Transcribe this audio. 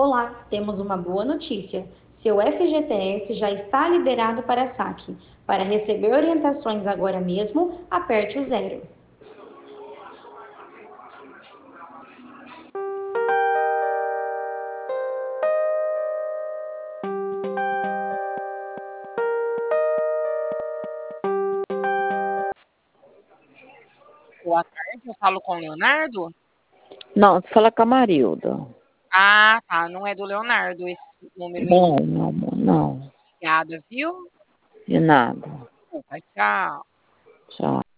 Olá, temos uma boa notícia. Seu FGTS já está liberado para saque. Para receber orientações agora mesmo, aperte o zero. Boa tarde, eu falo com o Leonardo? Não, você fala com a Marilda. Ah, tá, não é do Leonardo esse número Não, então. meu amor, não. Obrigada, viu? De nada. Desculpa, tchau. Tchau.